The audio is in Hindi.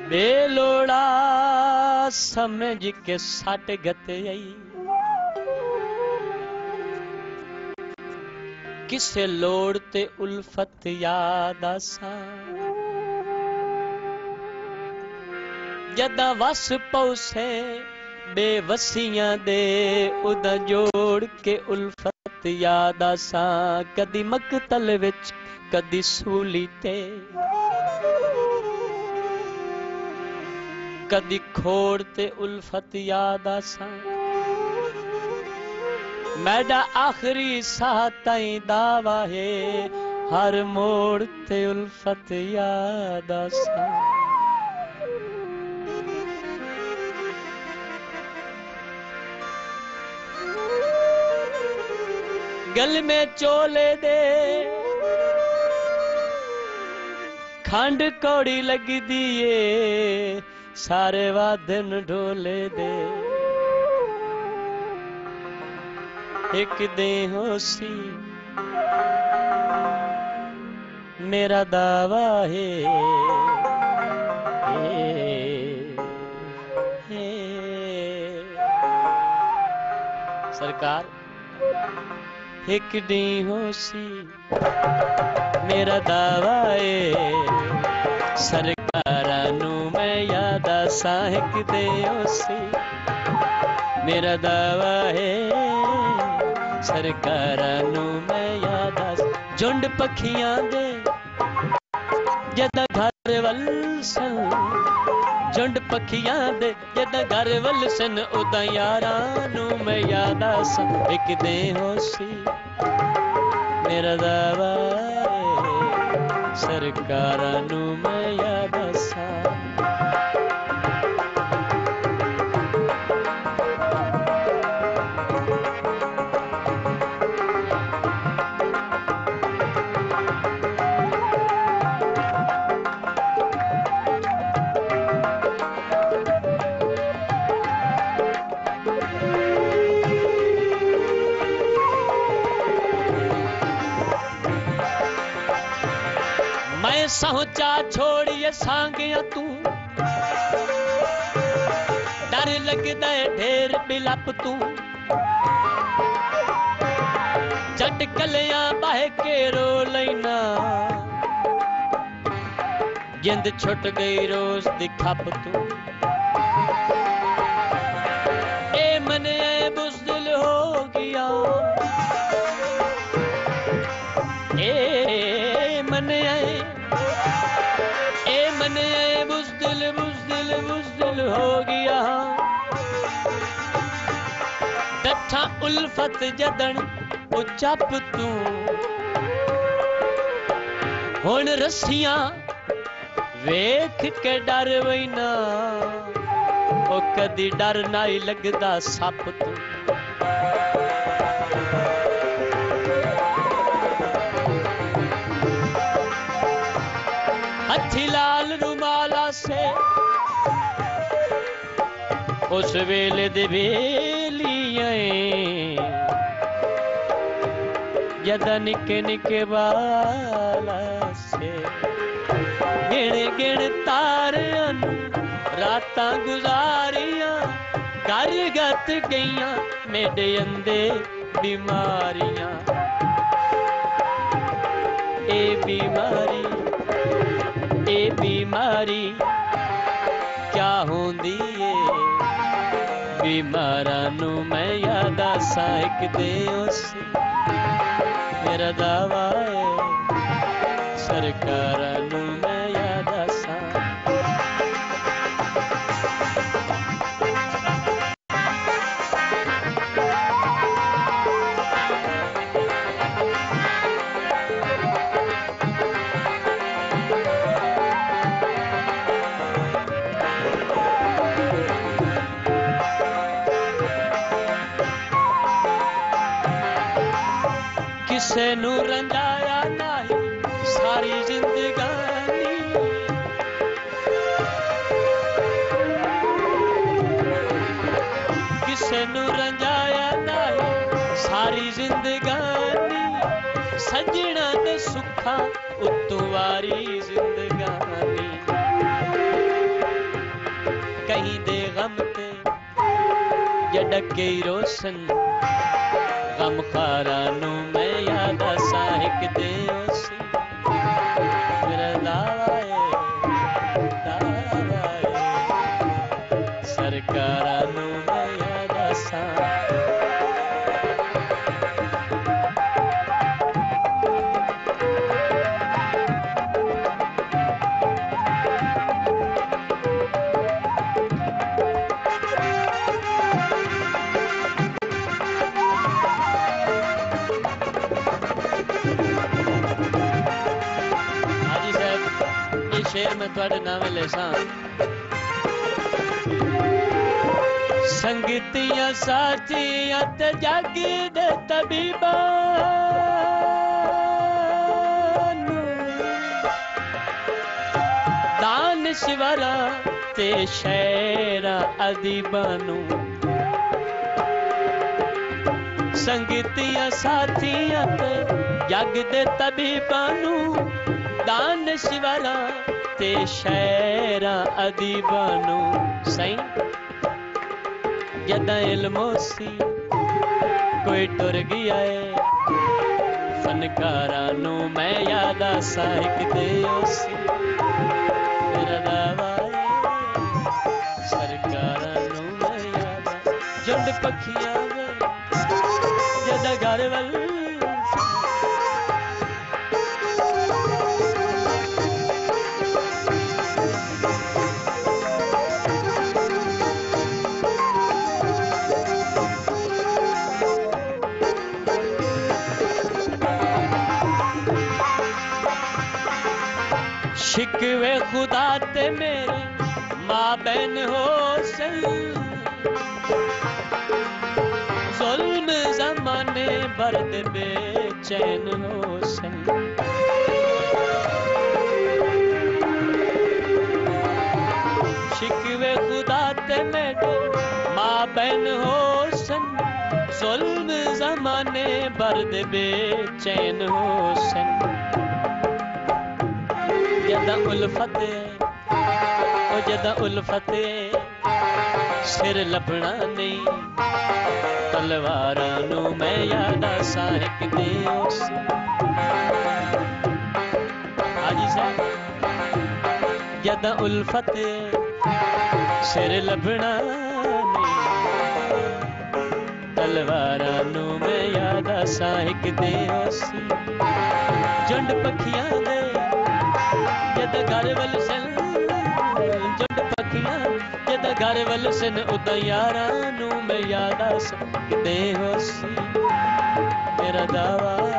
बेलोड़ा समझ के सट गत आई किसे लोड़ ते उल्फत याद आसा जदा वस पौसे बेवसियां दे उदा जोड़ के उल्फत याद आसा कदी मकतल विच कदी सूली ते कदी खोड़ ते उल्फत याद आसा मैडा आखिरी साह ताई दावा है हर मोड़ ते उल्फत याद आसा गल में चोले दे खंड कौड़ी लगी दिए सारे वादन ढोले दे एक दे होसी मेरा दावा है सरकार एक दी होसी मेरा दावा है सरकारां नू मैं याद आसा एक दे होसी मेरा दावा है सरकारां नू मैं याद आसा झुंड पखियां दे जदा घर वल सन झुंड पखियां दे जदा घर वल सन उदा यारां नू मैं याद आसा एक दे होसी मेरा दावा सरकारां नू मैं याद आसा सोचा छोड़िए सांगिया तू डर लगदा है ढेर बिलप तू जट कलियां बाह के रो लेना जिंद छुट गई रोज दी खप तू ए मन ए बुज़दिल हो गया ए मन ए बुज़दिल बुज़दिल बुज़दिल हो गया डठा उल्फत जदन उचप तू हुण रस्सियां वेख के डर वैना ओ कदी डर नाई लगदा सप तू हथी लाल रुमाला से उस वेले दे वेलियां जदा निके निके बाला से गिण गिण तारियां रातां गुजारियां घर गत गईयां मेरे अंदे बीमारियां ए बीमारी क्या होंदी है बीमारां नू मैं याद आसा एक दे उसी मेरा दावा है सरकारां नू मैं याद आसा किसे नू रंजाया नहीं सारी जिंदगानी किसे नू रंजाया नहीं सारी जिंदगानी सजना ते सुखा उत्तू वारी जिंदगानी डके रोशन गमखारा नू मैं याद आसा एक दे सी मेरा दावा सरकारा नू मैं याद आसा। शेर में थोड़े नाम लेसा संगतियां साथियां ते जग दे तबीबा दानश्वरा ते शेरा अदीबानू संगतियां साथियां ते जग दे तबीबानू दानश्वरा ते शेरा अदीबानू सही जदा इल्मोसी कोई टुर गया है फनकारा नू मैं याद आसा एक दे सी मेरा दावा सरकारा नू मैं याद झुंड पखियां जदा घर वल शिकवे खुदा ते मेरे माँ बहन हो सन जुल्म जमाने बर्द बेचैन हो सन शिकवे खुदा ते मेरे माँ बहन हो सन जुल्म जमाने बर्द बेचैन हो सन जदा उल्फत ओ जदा उल्फत सिर लभना नहीं तलवारा नू मैं याद आसा एक दे सी हाजी साहब जदा उल्फत सिर लभना नहीं तलवारा नू मैं याद आसा एक दे सी झुंड पखियां दे जद घर वल सन झुंड पखियां जद घर वल सन उदा यारां नू मैं याद आसा किते हो सी मेरा दावा